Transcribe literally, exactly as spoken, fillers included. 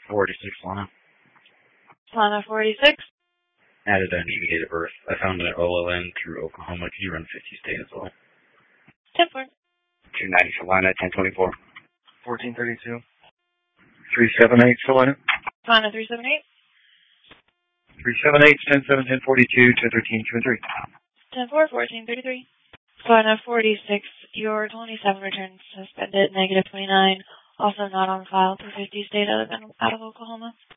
forty-six, Lana. Lana forty-six. Added a new date of birth. I found an O L N through Oklahoma. Can you run fifty state as well? ten four. two ninety Salina, ten twenty-four. fourteen thirty-two. three seven eight Salina. Lana three seven eight. three seven eight, ten seven, ten forty-two, ten thirteen, two and three. ten four, fourteen thirty-three. Lana forty-six. Your twenty-seven returns suspended, negative twenty-nine. Also not on file for fifty state out of, out of Oklahoma.